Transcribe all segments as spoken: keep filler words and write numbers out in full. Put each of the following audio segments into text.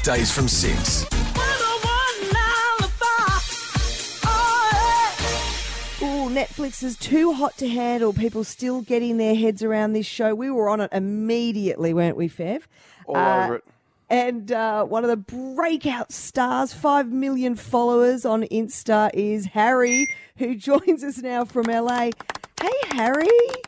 Weekdays from six. Ooh, Netflix is too hot to handle. People still getting their heads around this show. We were on it immediately, weren't we, Fev? All Uh, over it. And uh, one of the breakout stars, five million followers on Insta, is Harry, who joins us now from L A. Hey, Harry.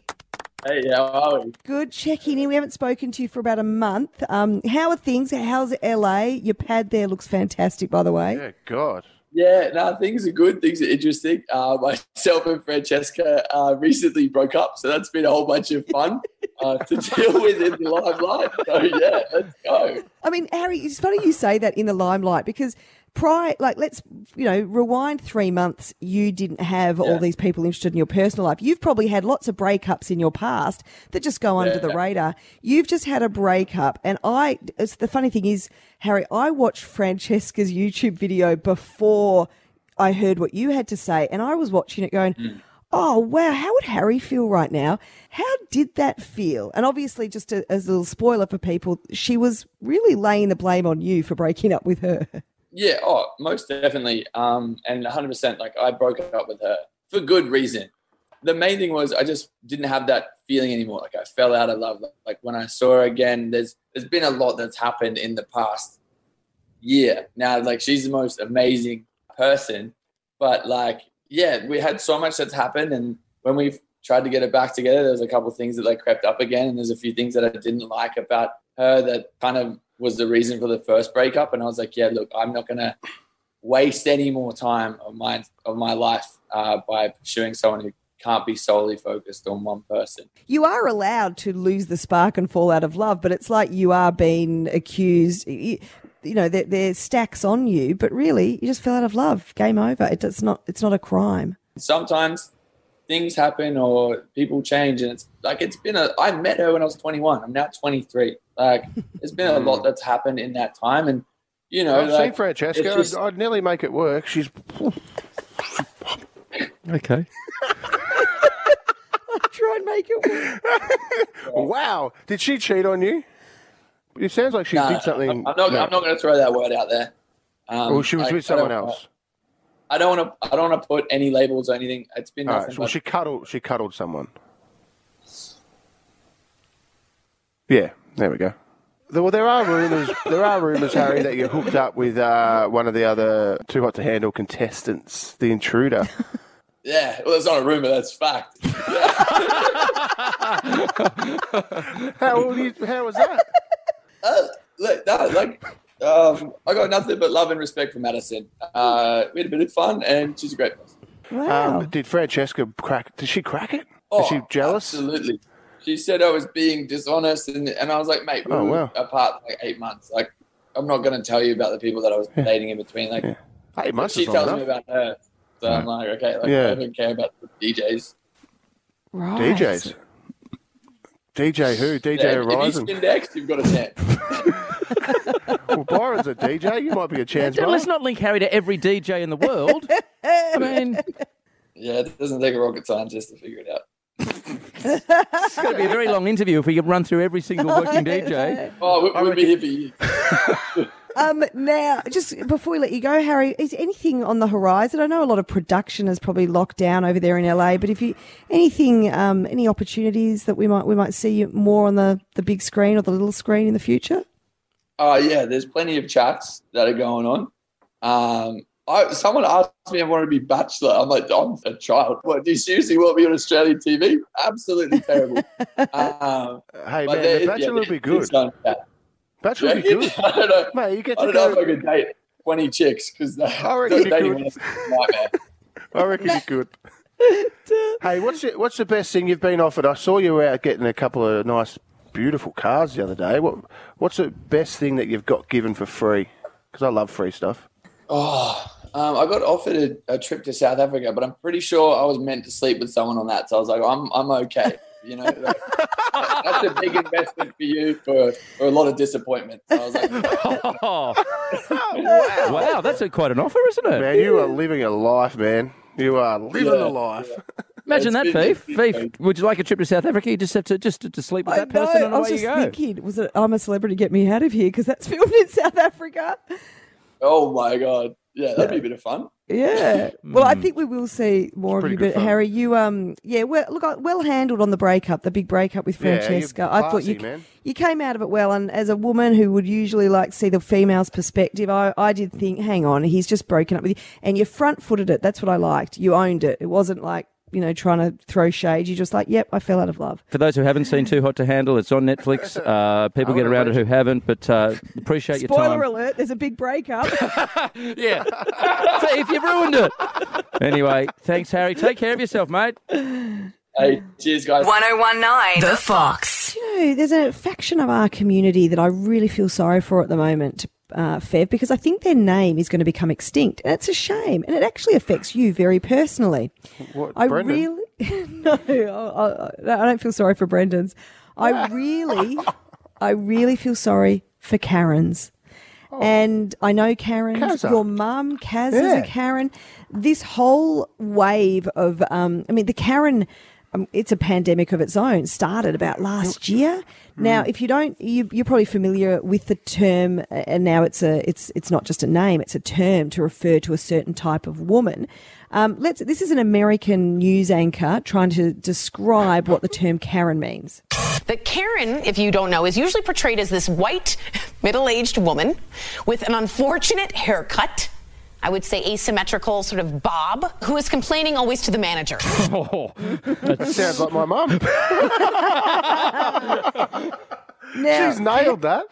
Hey, how are we? Good, checking in. We haven't spoken to you for about a month. Um, how are things? How's L A? Your pad there looks fantastic, by the way. Yeah, God. Yeah, no, things are good. Things are interesting. Uh, myself and Francesca uh, recently broke up, so that's been a whole bunch of fun uh, to deal with in the limelight. So, yeah, let's go. I mean, Harry, it's funny you say that in the limelight because prior, like, let's, you know, rewind three months, you didn't have Yeah. all these people interested in your personal life. You've probably had lots of breakups in your past that just go under Yeah. the radar. You've just had a breakup. And I, it's, the funny thing is, Harry, I watched Francesca's YouTube video before I heard what you had to say. And I was watching it going, Mm. oh, wow, how would Harry feel right now? How did that feel? And obviously, just a, as a little spoiler for people, she was really laying the blame on you for breaking up with her. Yeah, oh, most definitely. Um, and one hundred percent, like, I broke up with her for good reason. The main thing was I just didn't have that feeling anymore. Like, I fell out of love. Like, when I saw her again, there's there's been a lot that's happened in the past year. Now, like, she's the most amazing person. But, like, yeah, we had so much that's happened. And when we've tried to get it back together, there was a couple of things that, like, crept up again. And there's a few things that I didn't like about her that kind of was the reason for the first breakup. And I was like, yeah, look, I'm not going to waste any more time of my, of my life uh, by pursuing someone who can't be solely focused on one person. You are allowed to lose the spark and fall out of love, but it's like you are being accused. You, you know, there, there's stacks on you, but really, you just fell out of love. Game over. It, it's not. It's not a crime. Sometimes things happen or people change, and it's like it's been a. I met her when I was twenty-one. I'm now twenty-three. Like, there's been a lot that's happened in that time, and you know, I've like, seen Francesca. it's just- I'd, I'd nearly make it work. She's Okay. Try and make it work. wow. Did she cheat on you? It sounds like she No, did something. I'm not. no. I'm not going to throw that word out there. Um, Or she was like, with I don't- someone else. I don't want to. I don't want to put any labels or anything. It's been All nothing. right. Well, but- she cuddled. She cuddled someone. Yeah. There we go. There- Well, there are rumours. There are rumours, Harry, that you hooked up with uh, one of the other Too Hot to Handle contestants, the Intruder. Yeah, well, that's not a rumor. That's fact. how, old you, how was that? Uh, look, no, like, um, I got nothing but love and respect for Madison. Uh, we had a bit of fun, and she's a great person. Wow. Um, did Francesca crack? Did she crack it? Oh, Is she jealous? Absolutely. She said I was being dishonest, and, and I was like, mate, we Oh, were wow. apart for like eight months. Like, I'm not going to tell you about the people that I was dating in between. Like, Yeah. Eight months she is long tells enough. me about her. So I'm like, okay, like, Yeah. I don't care about the D Js. Right. D Js. D J who? D J Yeah, if you Horizon. spin decks, you've got a chance. Well, Byron's a D J. You might be a chance. Let's Byron. not link Harry to every D J in the world. I mean, Yeah, it doesn't take a rocket scientist to figure it out. it's going to be a very long interview if we can run through every single working D J. Oh, we, we'll be here for years. Um, now, just before we let you go, Harry, is anything on the horizon? I know a lot of production is probably locked down over there in L A, but if you anything, um, any opportunities that we might we might see you more on the, the big screen or the little screen in the future? Oh, yeah, there's plenty of chats that are going on. Um, I, someone asked me if I wanted to be Bachelor. I'm like, I'm a child. What, do you seriously want me on Australian T V? Absolutely terrible. um, Hey, but man, there- the Bachelor yeah, would be there's good. some chat. Bachelor would be good. I don't know. Mate, you get I to don't know if go. I could date twenty chicks because I reckon you dating could. one is a nightmare. I reckon you could. Hey, what's the, what's the best thing you've been offered? I saw you out getting a couple of nice, beautiful cars the other day. What What's the best thing that you've got given for free? Because I love free stuff. Oh, um, I got offered a, a trip to South Africa, but I'm pretty sure I was meant to sleep with someone on that. So I was like, I'm I'm okay. You know, like, that's a big investment for you for, for a lot of disappointment. So I was like, Oh, wow, that's a, quite an offer, isn't it? Man, you are living a life, man. You are living Yeah. a life. Imagine that, It's been- Fief. Fief, would you like a trip to South Africa? You just have to just to, to sleep with I that person know, and I was away just you go. thinking, was it I'm a Celebrity, Get Me Out of Here, because that's filmed in South Africa. Oh my god, yeah, that'd be a bit of fun. Yeah. Well, I think we will see more of pretty you. good But fun. Harry, you um, yeah, well, look, I- well handled on the breakup, the big breakup with Yeah, you're Francesca. I thought you classy, man. you came out of it well, and as a woman who would usually like to see the female's perspective, I I did think, hang on, he's just broken up with you, and you front footed it. That's what I liked. You owned it. It wasn't like, you know, trying to throw shade. You just like, yep, I fell out of love. For those who haven't seen Too Hot to Handle, it's on Netflix. Uh, people I get would around it who imagine. haven't, but uh, appreciate your time. Spoiler alert: there's a big breakup. Yeah. Fief, you've ruined it. Anyway, thanks, Harry. Take care of yourself, mate. Hey, cheers, guys. one oh one nine The Fox. You know, there's a faction of our community that I really feel sorry for at the moment, uh, Fev, because I think their name is going to become extinct. And it's a shame. And it actually affects you very personally. What, I Brendan? really, no, I, I, I don't feel sorry for Brendan's. I really, I really feel sorry for Karen's. And I know Karen's, Kazza. your mum, Kaz is Yeah. a Karen. This whole wave of, um, I mean, the Karen, um, it's a pandemic of its own, started about last year. Now, if you don't, you, you're probably familiar with the term, uh, and now it's a, it's, it's not just a name, it's a term to refer to a certain type of woman. Um, let's. This is an American news anchor trying to describe what the term Karen means. The Karen, if you don't know, is usually portrayed as this white, middle-aged woman with an unfortunate haircut. I would say asymmetrical sort of bob, who is complaining always to the manager. That sounds like my mum. Now, She's nailed that.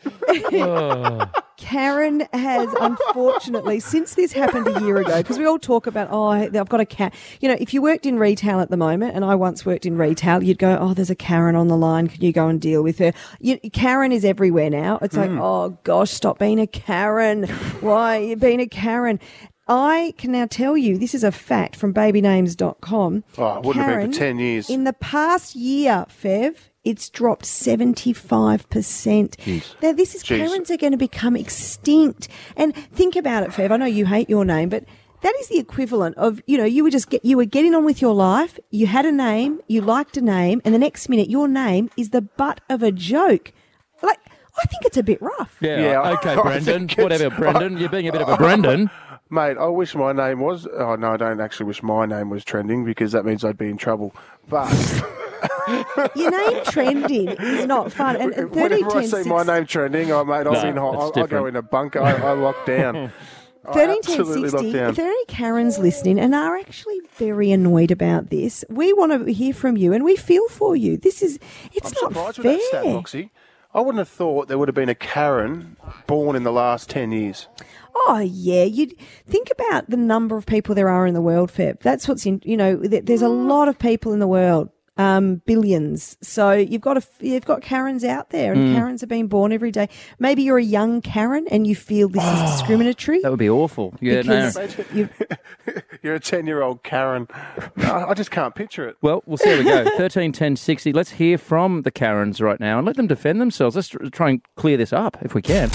Karen has unfortunately, since this happened a year ago, because we all talk about, oh, I've got a cat. You know, if you worked in retail at the moment, and I once worked in retail, you'd go, oh, there's a Karen on the line. Can you go and deal with her? You, Karen is everywhere now. It's like, oh, gosh, stop being a Karen. Why are you being a Karen? I can now tell you, this is a fact from baby names dot com. Oh, it wouldn't have been for ten years. In the past year, Fev, it's dropped seventy-five percent. Now, this is, Jeez. Karens are going to become extinct. And think about it, Fev. I know you hate your name, but that is the equivalent of, you know, you were just get, you were getting on with your life. You had a name, you liked a name, and the next minute your name is the butt of a joke. Like, I think it's a bit rough. Yeah, Yeah, okay, I Brendan. think it's- Whatever, Brendan. You're being a bit of a Brendan. Mate, I wish my name was. Oh, no, I don't actually wish my name was trending because that means I'd be in trouble. But Your name trending is not fun. And thirteen, whenever I ten, see my six name trending, I, mate, I'll No, be in hot. it's I'll, I'll go different. in a bunker. I, I lock down. I thirteen, ten, absolutely lock sixty, down. if there are any Karens listening and are actually very annoyed about this, we want to hear from you and we feel for you. This is, it's I'm not surprised fair. with that stat, Moxie. I wouldn't have thought there would have been a Karen born in the last ten years. Oh, yeah. You'd think about the number of people there are in the world, Feb. That's what's in, you know, th- there's a lot of people in the world, um, billions. So you've got a, you've got Karens out there and Karens are being born every day. Maybe you're a young Karen and you feel this is discriminatory. That would be awful. Yeah, no. because you, You're a ten-year-old Karen. I, I just can't picture it. Well, we'll see how we go. thirteen, ten, sixty. Let's hear from the Karens right now and let them defend themselves. Let's tr- try and clear this up if we can.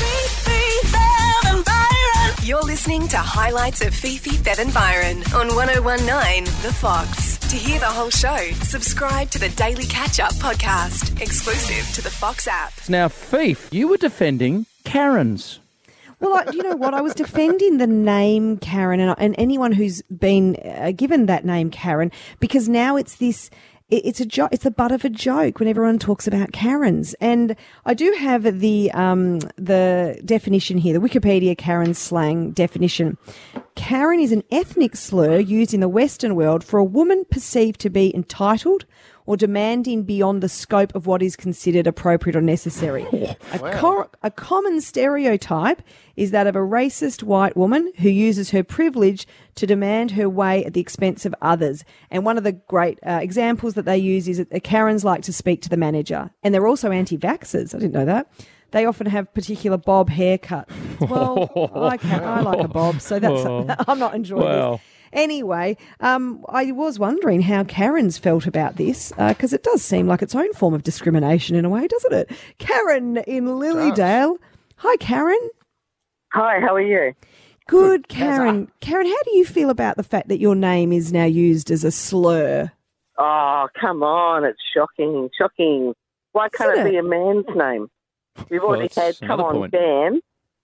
You're listening to highlights of Fifi, Fev and Byron on one oh one nine The Fox. To hear the whole show, subscribe to the Daily Catch-Up podcast, exclusive to the Fox app. Now, Fief, you were defending Karens. well, I, you know what? I was defending the name Karen and, and anyone who's been uh, given that name Karen, because now it's this. it- It's a jo- It's the butt of a joke when everyone talks about Karens, and I do have the um, the definition here, the Wikipedia Karen slang definition. Karen is an ethnic slur used in the Western world for a woman perceived to be entitled or demanding beyond the scope of what is considered appropriate or necessary. A, co- a common stereotype is that of a racist white woman who uses her privilege to demand her way at the expense of others. And one of the great uh, examples that they use is that the Karens like to speak to the manager. And they're also anti-vaxxers. I didn't know that. They often have particular bob haircut. Well, I, can, I like a bob, so that's I'm not enjoying Wow. this. Anyway, um, I was wondering how Karen's felt about this, because it does seem like its own form of discrimination in a way, doesn't it? Karen in Lilydale. Hi, Karen. Hi, how are you? Good, Karen. Karen, how do you feel about the fact that your name is now used as a slur? Oh, come on. It's shocking. Shocking. Why can't Isn't it be it? a man's name? We've Well, already that's had, come another on, point. Dan.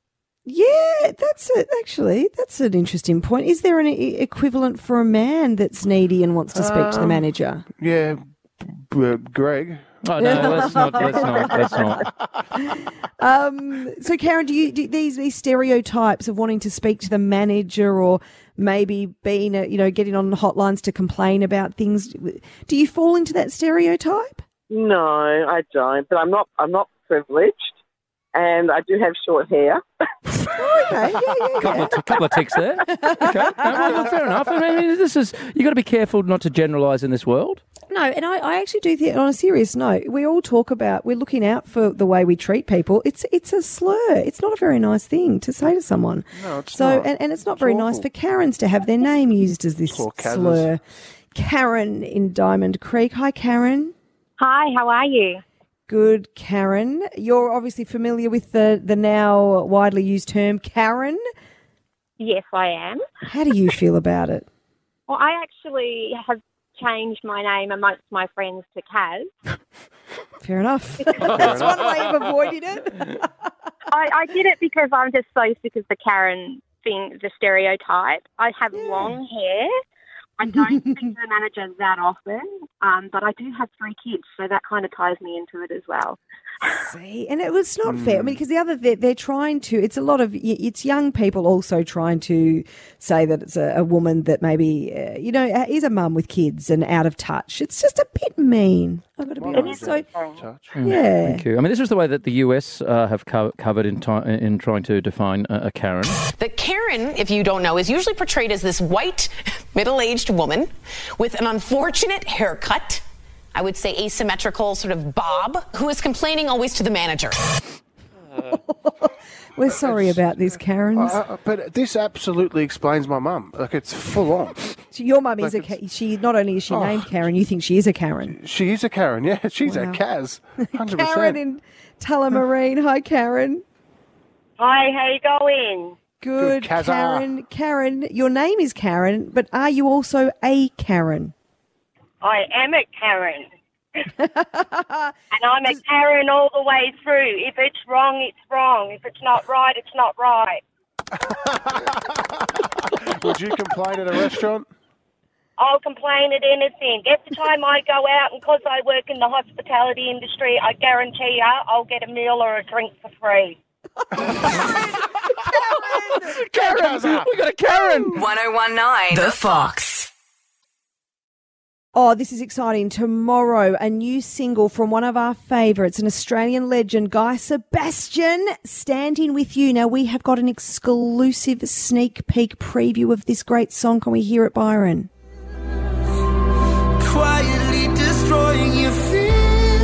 Yeah, that's it. Actually, that's an interesting point. Is there an e- equivalent for a man that's needy and wants to speak to the Um, manager? Yeah, b- uh, Greg. Oh, no, let's not. Let's not. Let's not. Um, so, Karen, do you do these these stereotypes of wanting to speak to the manager or maybe being, a, you know, getting on hotlines to complain about things? Do you fall into that stereotype? No, I don't. But I'm not. I'm not privileged, and I do have short hair. Okay, yeah, yeah, couple yeah. of, t- couple of ticks there. Okay, no, well, well, fair enough. I mean, this is you got to be careful not to generalise in this world. No, and I, I actually do think, on a serious note, we all talk about we're looking out for the way we treat people. It's it's a slur. It's not a very nice thing to say to someone. No, it's so, not. And, and it's not It's very awful. nice for Karens to have their name used as this Poor Kazzers. slur. Karen in Diamond Creek. Hi, Karen. Hi, how are you? Good, Karen. You're obviously familiar with the, the now widely used term Karen. Yes, I am. How do you feel about it? Well, I actually have changed my name amongst my friends to Kaz. Fair enough. That's one way of avoiding it. I, I did it because I'm just so sick of the Karen thing, the stereotype. I have Yeah. long hair. I don't speak to the manager that often, um, but I do have three kids, so that kind of ties me into it as well. See, and it was not fair. I mean, because the other, they're, they're trying to, it's a lot of, it's young people also trying to say that it's a, a woman that maybe, uh, you know, is a mum with kids and out of touch. It's just a bit mean. I've got to be Well, honest. So, Touch. yeah. Thank you. I mean, this is the way that the U S uh, have co- covered in, ti- in trying to define a, a Karen. The Karen, if you don't know, is usually portrayed as this white, middle-aged woman with an unfortunate haircut. I would say asymmetrical sort of bob, who is complaining always to the manager. We're sorry about this, Karen. Uh, uh, but this absolutely explains my mum. Like, it's full on. So your mum is like a, Ka- she, not only is she Oh. named Karen, you think she is a Karen. She is a Karen, yeah. She's Wow. a Kaz. one hundred percent. Karen in Tullamarine. Hi, Karen. Hi, how you going? Good, Good, Kazza. Karen. Karen, your name is Karen, but are you also a Karen? I am a Karen. And I'm a Karen all the way through. If it's wrong, it's wrong. If it's not right, it's not right. Would you complain at a restaurant? I'll complain at anything. Every time I go out, and because I work in the hospitality industry, I guarantee you I'll get a meal or a drink for free. Karen! We got a Karen! one oh one nine The Fox. Oh, this is exciting. Tomorrow, a new single from one of our favourites, an Australian legend, Guy Sebastian, Standing With You. Now, we have got an exclusive sneak peek preview of this great song. Can we hear it, Byron? Quietly destroying your fear.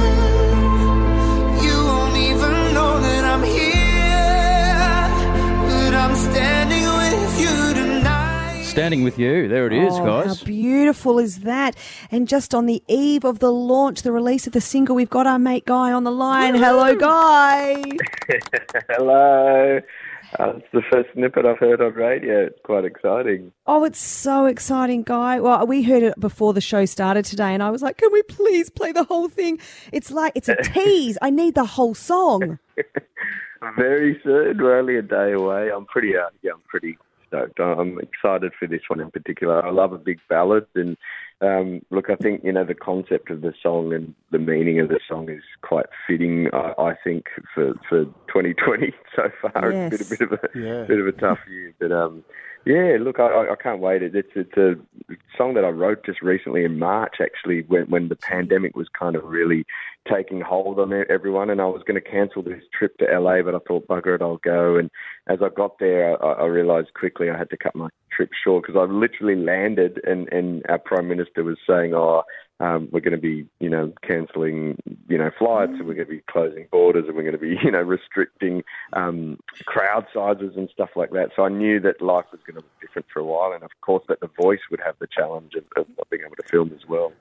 You won't even know that I'm here, but I'm standing with you tonight. Standing with you. There it is, Oh, guys. How beautiful is that? And just on the eve of the launch, the release of the single, we've got our mate Guy on the line. Hello, Guy. Hello. Uh, it's the first snippet I've heard on radio. It's quite exciting. Oh, it's so exciting, Guy. Well, we heard it before the show started today, and I was like, can we please play the whole thing? It's like, it's a tease. I need the whole song. Very soon. We're only a day away. I'm pretty, uh, yeah, I'm pretty stoked. I'm excited for this one in particular. I love a big ballad, and um, look, I think, you know, the concept of the song and the meaning of the song is quite fitting, I, I think, for, for twenty twenty so far. Yes. It's been a bit of a Yeah. bit of a tough year, but um, yeah, look, I, I can't wait. It, it's it's a song that I wrote just recently in March, actually, when when the pandemic was kind of really taking hold on everyone, and I was going to cancel this trip to L A, but I thought, bugger it, I'll go. And as I got there, I, I realised quickly I had to cut my trip short because I literally landed, and, and our Prime Minister was saying, oh, um, we're going to be, you know, cancelling, you know, flights, and we're going to be closing borders, and we're going to be, you know, restricting um, crowd sizes and stuff like that. So I knew that life was going to look different for a while, and of course that The Voice would have the challenge of, of not being able to film as well.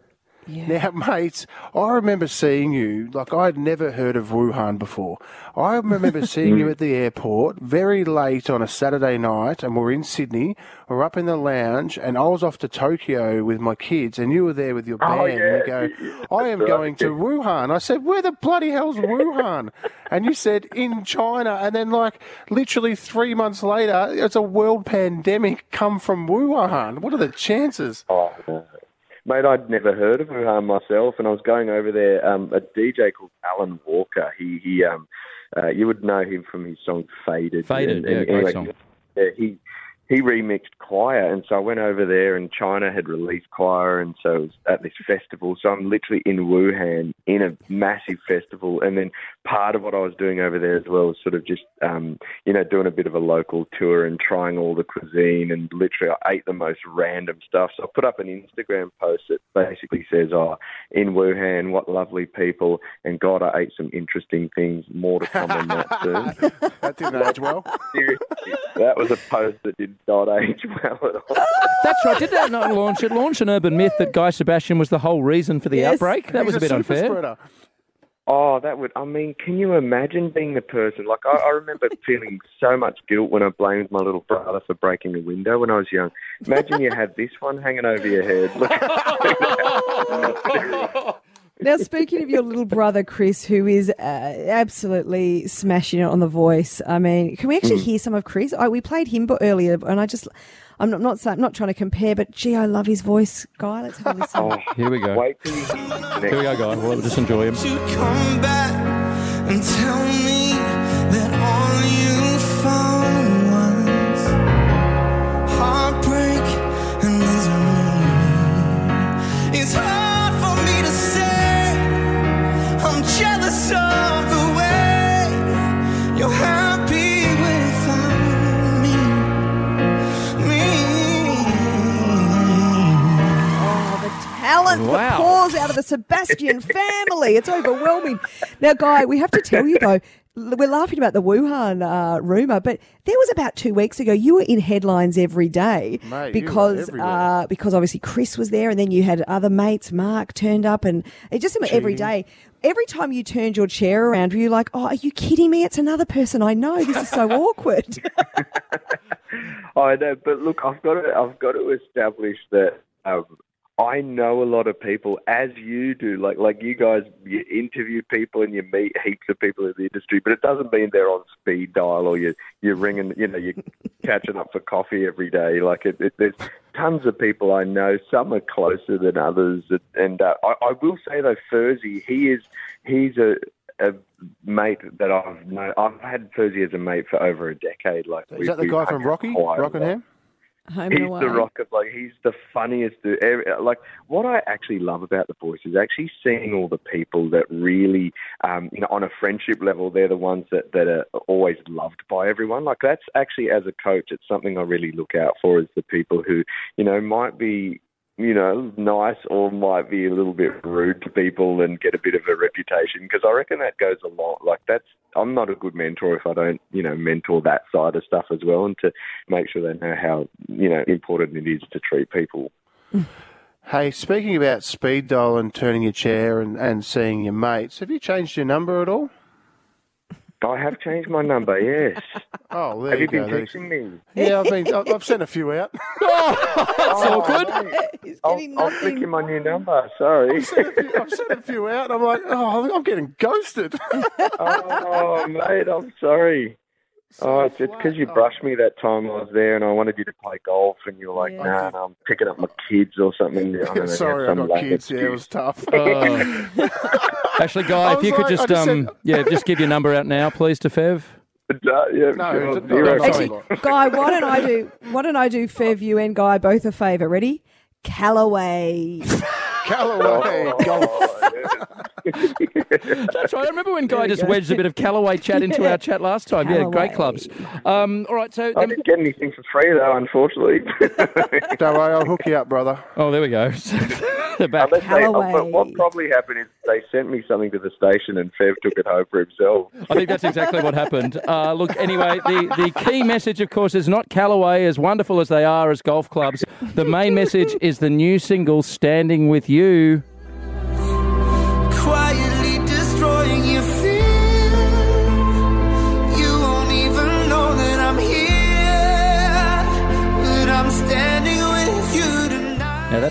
Now, mates, I remember seeing you, like I'd never heard of Wuhan before. I remember seeing you at the airport very late on a Saturday night, and we're in Sydney. We're up in the lounge, and I was off to Tokyo with my kids, and you were there with your band. Oh, And yeah. you go, I am going to Wuhan. I said, where the bloody hell's Wuhan? And you said, in China. And then, like, literally three months later, it's a world pandemic come from Wuhan. What are the chances? Oh, no. Mate, I'd never heard of Wuhan myself, and I was going over there. Um, a D J called Alan Walker. He, he, um, uh, you would know him from his song "Faded." Faded, And- yeah, and great anyway, song. Yeah, he he remixed Choir, and so I went over there, and China had released Choir, and so it was at this festival. So I'm literally in Wuhan in a massive festival, and then part of what I was doing over there as well was sort of just, um, you know, doing a bit of a local tour and trying all the cuisine, and literally I ate the most random stuff. So I put up an Instagram post that basically says, oh, in Wuhan, what lovely people, and God, I ate some interesting things. More to come on that soon. That didn't age well. Seriously, that was a post that did not age well at all. That's right. Did that not launch? It launched an urban myth that Guy Sebastian was the whole reason for the Yes. outbreak. That He's was a bit super unfair. spreader. Oh, that would, I mean, can you imagine being the person? Like, I, I remember feeling so much guilt when I blamed my little brother for breaking a window when I was young. Imagine you had this one hanging over your head. Look. Now, speaking of your little brother, Chris, who is uh, absolutely smashing it on The Voice, I mean, can we actually hear some of Chris? I, we played him but earlier, and I just, I'm not, not, saying- not trying to compare, but gee, I love his voice, Guy. Let's have a listen. Oh, Here we go. wait till you hear the Here we go, Guy. We'll just enjoy him. You come back and tell me that all you found was heartbreak and misery. It's hard for me to say I'm jealous of the way you're happy without me. Me. Oh, the talent, Wow. the pours out of the Sebastian family. It's overwhelming. Now, Guy, we have to tell you, though, we're laughing about the Wuhan uh, rumour, but there was about two weeks ago, you were in headlines every day Mate, you were because everywhere. uh, because obviously Chris was there, and then you had other mates, Mark turned up, and it just seemed every day. Every time you turned your chair around, were you like, oh, are you kidding me? It's another person I know. This is so awkward. I know, but look, I've got to, I've got to establish that um, I know a lot of people, as you do. Like, like you guys, you interview people and you meet heaps of people in the industry, but it doesn't mean they're on speed dial or you you're ringing, you know, you're catching up for coffee every day. Like, it, it, there's tons of people I know. Some are closer than others, and, and uh, I, I will say though, Furzy, he is, he's a. a mate that I've known. I've had Furzy as a mate for over a decade. Like, Is that the guy from Rocky, Rockingham? Home He's and away. the rock of, like, he's the funniest dude. Every- Like, what I actually love about The Voice is actually seeing all the people that really, um, you know, on a friendship level, they're the ones that, that are always loved by everyone. Like, that's actually, as a coach, it's something I really look out for, is the people who, you know, might be, you know, nice or might be a little bit rude to people and get a bit of a reputation, because I reckon that goes a lot. Like, that's, I'm not a good mentor if I don't, you know, mentor that side of stuff as well, and to make sure they know how, you know, important it is to treat people. Hey, speaking about speed dial and turning your chair and, and seeing your mates, have you changed your number at all? I have changed my number, yes. Oh, there Have you you been go. texting me? Yeah, I've been. I've I've sent a few out. That's awkward. He's I'll, getting I'll nothing. flick you my new number, sorry. I've sent a few, I've sent a few out. I'm like, oh, I'm getting ghosted. Oh, mate, I'm sorry. Oh, it's it's because you brushed me that time I was there, and I wanted you to play golf, and you were like, Yeah. nah, nah, I'm picking up my kids or something. I don't know, Sorry, some I've got lame kids. Yeah, it was excuse. tough. Oh. Actually, Guy, I if was you could like- I just, just um, said- yeah, just give your number out now, please, to Fev. No, yeah, No, sure, it's not- zero. no, Actually, sorry. Guy, why don't I do? Why don't I do Fev, you and Guy both a favour? Ready? Callaway. Callaway golf. That's right. I remember when Guy just wedged a bit of Callaway chat into Yeah. our chat last time. Yeah, great Callaway. clubs. Um, all right, so I then, didn't get anything for free, though, unfortunately. Don't worry, I'll hook you up, brother. oh, there we go. They're back. Unless they, Callaway. but what probably happened is they sent me something to the station and Fev took it home for himself. I think that's exactly what happened. Uh, look, anyway, the, the key message, of course, is not Callaway, as wonderful as they are as golf clubs. The main message is the new single, Standing With You.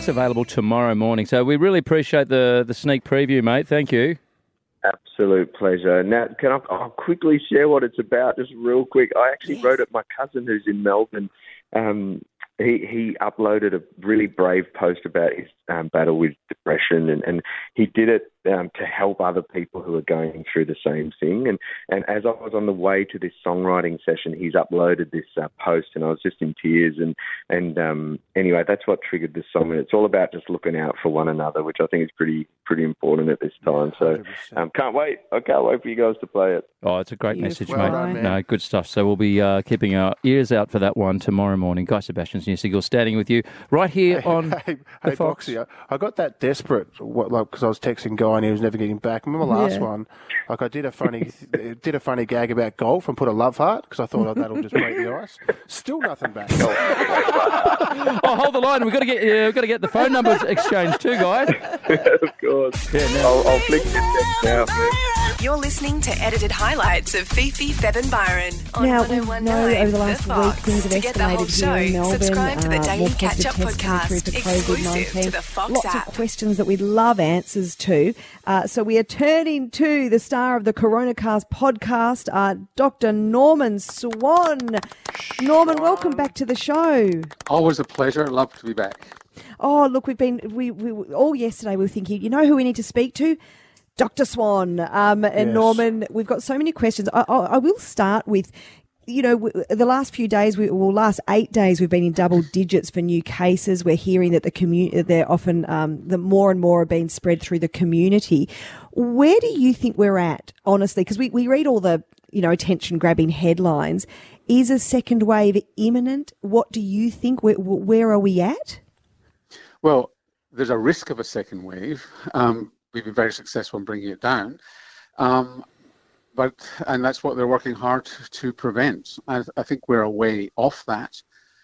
That's available tomorrow morning. So we really appreciate the, the sneak preview, mate. Thank you. Absolute pleasure. Now, can I I'll quickly share what it's about, just real quick. I actually Yes. wrote it. My cousin, who's in Melbourne, um, he he uploaded a really brave post about his um, battle with depression, and, and he did it um, to help other people who are going through the same thing. And and as I was on the way to this songwriting session, he's uploaded this uh, post, and I was just in tears. And and um, anyway, that's what triggered this song. And it's all about just looking out for one another, which I think is pretty pretty important at this time. So um, can't wait. I can't wait for you guys to play it. Oh, it's a great Beautiful. message, Well mate. done, man. No, good stuff. So we'll be uh, keeping our ears out for that one tomorrow morning. Guy Sebastian's New Single standing with you right here on Hey, the hey Fox. Boxy, I, I got that desperate, what, like, because I was texting Guy and he was never getting back. Remember the last Yeah. one? Like, I did a funny, did a funny gag about golf and put a love heart because I thought, oh, that'll just break the ice. Still nothing back. Oh, hold the line. We've got to get uh, we've got to get the phone numbers exchanged too, guys. Of course. Yeah, now. I'll, I'll flick this text now. You're listening to edited highlights of Fifi, Bev and Byron on Now, one we oh one know nine over the The last week Fox. things have To get the whole escalated show, here in Melbourne. subscribe to the uh, Daily more Catch positive Up tests coming through podcast, for exclusive COVID to the Fox Lots app. of questions that we'd love answers to. Uh, so we are turning to the star of the Coronacast podcast, uh, Doctor Norman Swan. Norman, welcome back to the show. Always a pleasure. Love to be back. Oh, look, we've been we, we all yesterday. We were thinking, you know, who we need to speak to. Doctor Swan um, and Yes. Norman, we've got so many questions. I, I, I will start with, you know, w- the last few days, we, well, last eight days, we've been in double digits for new cases. We're hearing that the community, they're often, um, the more and more are being spread through the community. Where do you think we're at, honestly? Because we, we read all the, you know, attention-grabbing headlines. Is a second wave imminent? What do you think? Where, where are we at? Well, there's a risk of a second wave. Um, we've been very successful in bringing it down. Um, but and that's what they're working hard to prevent. I, I think we're a way off that,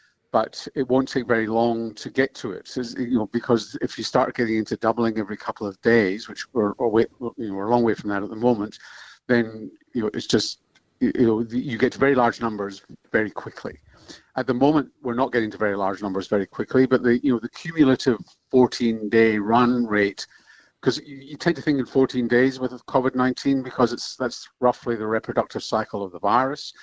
but it won't take very long to get to it. It's, you know, because if you start getting into doubling every couple of days, which we're, we're, way, you know, we're a long way from that at the moment, then you know, it's just you know you get to very large numbers very quickly. At the moment, we're not getting to very large numbers very quickly, but the you know the cumulative fourteen-day run rate, because you, you tend to think in fourteen days with COVID nineteen because it's that's roughly the reproductive cycle of the virus,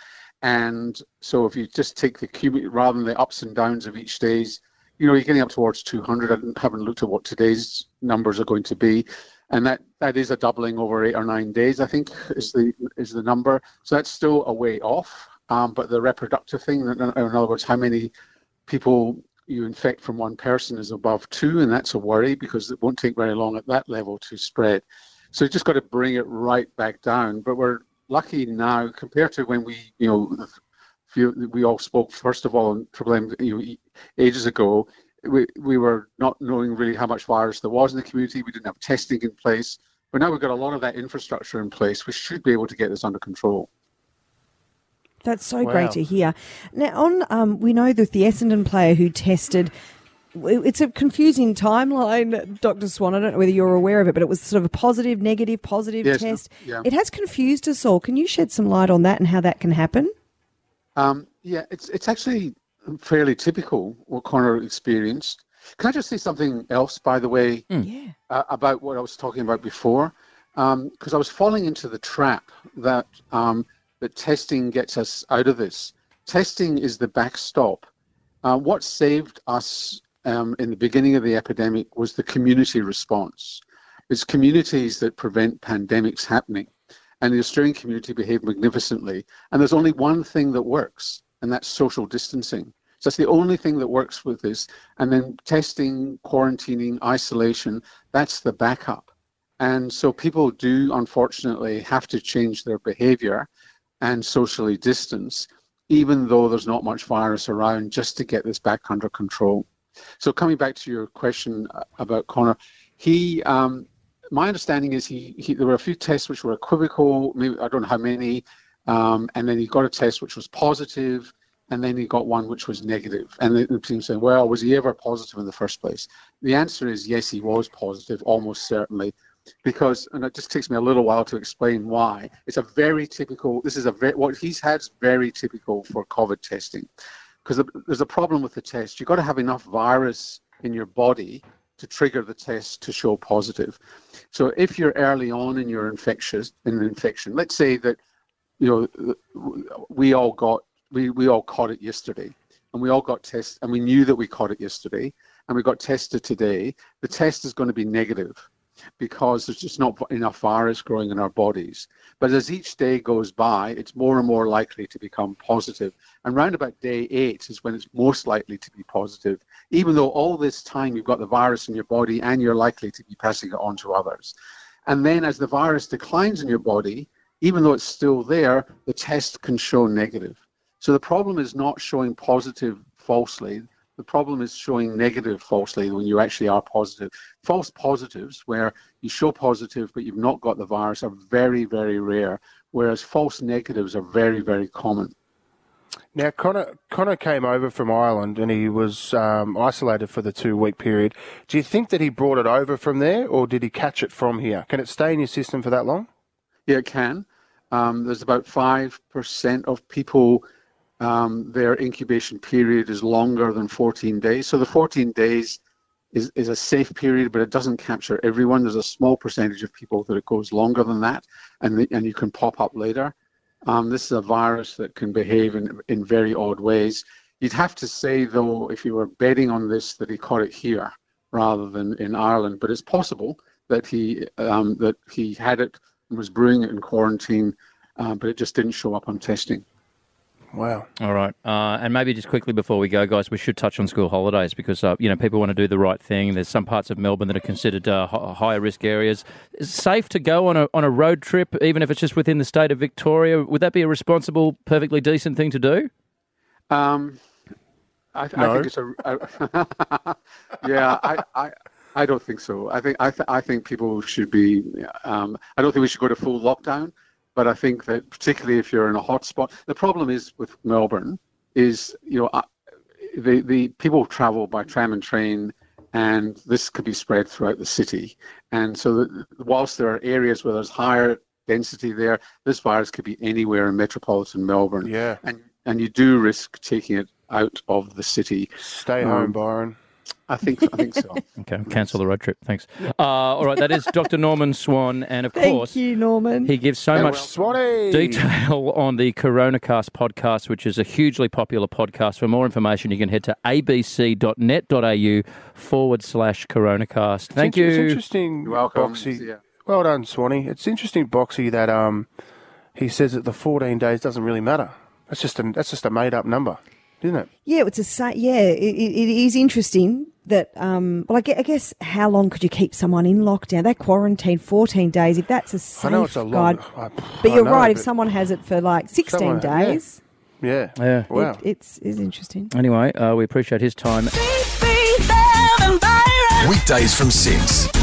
and so if you just take the cumulative rather than the ups and downs of each day's, you know you're getting up towards two hundred. I haven't looked at what today's numbers are going to be, and that, that is a doubling over eight or nine days. I think is the is the number. So that's still a way off. Um, but the reproductive thing, in other words, how many people you infect from one person is above two, and that's a worry because it won't take very long at that level to spread. So you just got to bring it right back down. But we're lucky now compared to when we, you know, few, we all spoke first of all on Triple M, you know, ages ago. We we were not knowing really how much virus there was in the community. We didn't have testing in place, but now we've got a lot of that infrastructure in place. We should be able to get this under control. That's so Wow. great to hear. Now, on um, we know that the Essendon player who tested, it's a confusing timeline, Doctor Swan. I don't know whether you're aware of it, but it was sort of a positive, negative, positive Yes, test. yeah. It has confused us all. Can you shed some light on that and how that can happen? Um, yeah, it's it's actually fairly typical what Connor experienced. Can I just say something else, by the way, Yeah. uh, about what I was talking about before? Because I was falling into the trap that um, that testing gets us out of this. Testing is the backstop. Uh, what saved us um, in the beginning of the epidemic was the community response. It's communities that prevent pandemics happening. And the Australian community behaved magnificently. And there's only one thing that works, and that's social distancing. So that's the only thing that works with this. And then testing, quarantining, isolation, that's the backup. And so people do, unfortunately, have to change their behavior and socially distance, even though there's not much virus around, just to get this back under control. So coming back to your question about Connor, he, um, my understanding is he, he, there were a few tests which were equivocal, maybe I don't know how many, um, and then he got a test which was positive, and then he got one which was negative. And the, the team said, well, was he ever positive in the first place? The answer is yes, he was positive, almost certainly. Because, and it just takes me a little while to explain why. It's a very typical, this is a very, what he's had is very typical for COVID testing. Because there's a problem with the test. You've got to have enough virus in your body to trigger the test to show positive. So if you're early on in your infectious in an infection, let's say that you know we all got we, we all caught it yesterday, and we all got tested, and we knew that we caught it yesterday, and we got tested today, the test is going to be negative because there's just not enough virus growing in our bodies. But as each day goes by, it's more and more likely to become positive. And round about day eight is when it's most likely to be positive, even though all this time you've got the virus in your body and you're likely to be passing it on to others. And then as the virus declines in your body, even though it's still there, the test can show negative. So the problem is not showing positive falsely. The problem is showing negative falsely when you actually are positive. False positives, where you show positive but you've not got the virus, are very, very rare, whereas false negatives are very, very common. Now, Connor, Connor came over from Ireland and he was um, isolated for the two-week period. Do you think that he brought it over from there, or did he catch it from here? Can it stay in your system for that long? Yeah, it can. Um, there's about five percent of people... Um, their incubation period is longer than fourteen days. So the fourteen days is, is a safe period, but it doesn't capture everyone. There's a small percentage of people that it goes longer than that, and the, and you can pop up later. Um, this is a virus that can behave in, in very odd ways. You'd have to say, though, if you were betting on this, that he caught it here rather than in Ireland. But it's possible that he um, that he had it and was brewing it in quarantine, uh, but it just didn't show up on testing. Wow. All right. Uh, and maybe just quickly before we go, guys, we should touch on school holidays because, uh, you know, people want to do the right thing. There's some parts of Melbourne that are considered uh, h- higher risk areas. Is it safe to go on a on a road trip, even if it's just within the state of Victoria? Would that be a responsible, perfectly decent thing to do? Um, I, th- no. I think it's a... a yeah, I... I I don't think so. I think I, th- I think people should be. Um, I don't think we should go to full lockdown. But I think that particularly if you're in a hotspot, the problem is with Melbourne is, you know, uh, the, the people travel by tram and train, and this could be spread throughout the city. And so that whilst there are areas where there's higher density there, this virus could be anywhere in metropolitan Melbourne. Yeah. And, and you do risk taking it out of the city. Stay um, home, Byron. I think I think so. Okay, cancel the road trip. Thanks. Uh, all right, that is Doctor Norman Swan, and of Thank course, you, Norman. he gives so Hey, much well, Swanee. detail on the Coronacast podcast, which is a hugely popular podcast. For more information, you can head to abc.net.au forward slash Coronacast. Thank it's you. It's interesting, You're welcome. Boxy. Yeah. Well done, Swanee. It's interesting, Boxy, that um, he says that the fourteen days doesn't really matter. That's just a that's just a made up number, isn't it? Yeah, it's a sa- yeah. It, it, it is interesting that. Um, well, I guess, I guess how long could you keep someone in lockdown? They quarantined fourteen days. If that's a safe I know it's a long. guide, I, but I you're know, right. If but someone has it for like sixteen someone- yeah. days, yeah, Yeah. wow. it, it's is interesting. Anyway, uh, we appreciate his time. Weekdays from six.